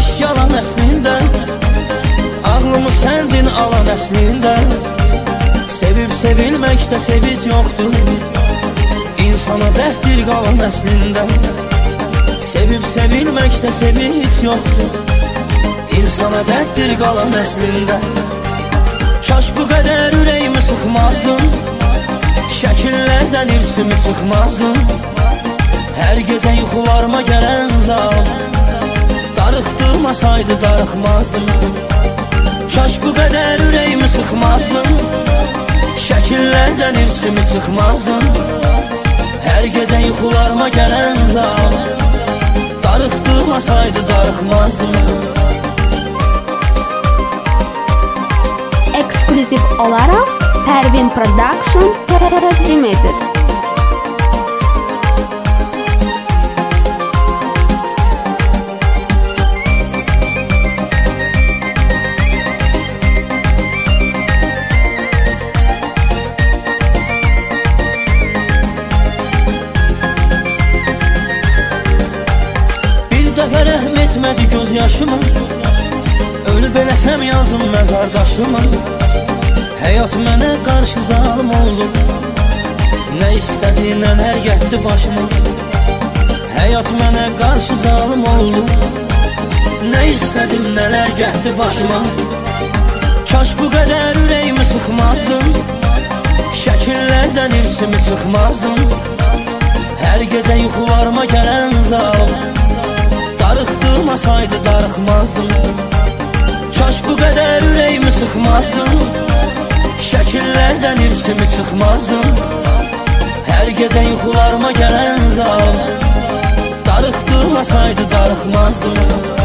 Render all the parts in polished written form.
imiş yalan əslində, ağlımı səndin alan əslində. Sevib sevilməkdə sevic yoxdur, insana dərddir qalan əslində. Sevib sevilməkdə sevic yoxdur, insana dərddir qalan əslində. Kaş bu qədər ürəyimi sıxmazdın, şəkillərdən irsimi çıxmazdın. Hər gecə yuxularıma gələn zal darıxdırmasaydı darıxmazdım. Kaş bu qədər ürəyimi sıxmazdın, şəkillərdən irsimi çıxmazdın. Hər gecə yuxularıma gələn zal darıxdırmasaydı darıxmazdım. Ekskluziv olaraq Pervin Production təqdim edir. Bir dəfə rəhm etmədi göz yaşıma, ölüb eləsəm yazım məzardaşıma. Həyat mənə qarşı zalım oldu, nə istədi nələr getdi başıma. Həyat mənə qarşı zalım oldu, nə istədi nələr getdi başıma. Kaş bu qədər ürəyimi sıxmazdın, şəkillərdən irsimi çıxmazdın. Hər gecə yuxularıma gələn zalım darıxdırmasaydı darıxmazdım. Kaş bu qədər ürəyimi sıxmazdın, şəkillərdən irsimi çıxmazdın. Hər gecə yuxularıma gələn zal darıxdırmasaydı darıxmazdım.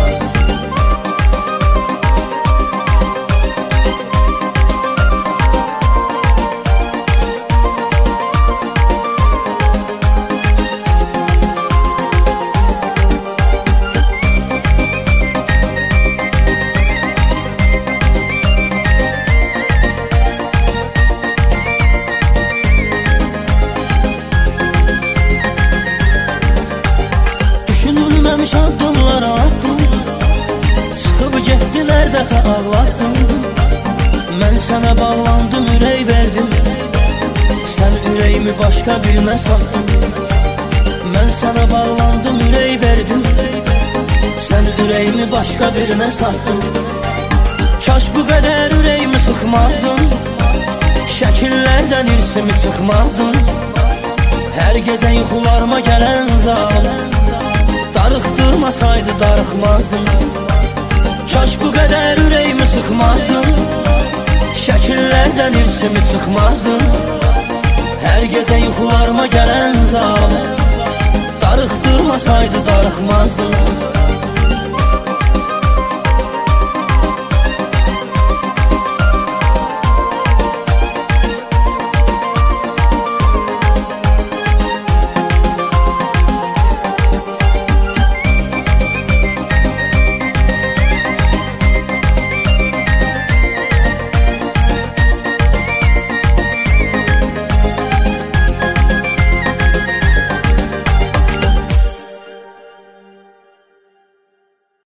Düşünülməmiş addımlar attım, çıxıb getdilər dəfə ağlatdım. Mən sənə bağlandım, ürək verdim, sən ürəyimi başqa birinə satdın. Mən sənə bağlandım, ürək verdim, sən ürəyimi başqa birinə satdın. Kaş bu qədər ürəyimi sıxmazdın, şəkillərdən irsimi çıxmazdın. Hər gecə yuxularıma gələn zal darıxdırmasaydı darıxmazdım. Kaş bu qədər ürəyimi sıxmazdın, şəkillərdən irsimi çıxmazdın. Hər gecə yuxularıma gələn zal darıxdırmasaydı darıxmazdım.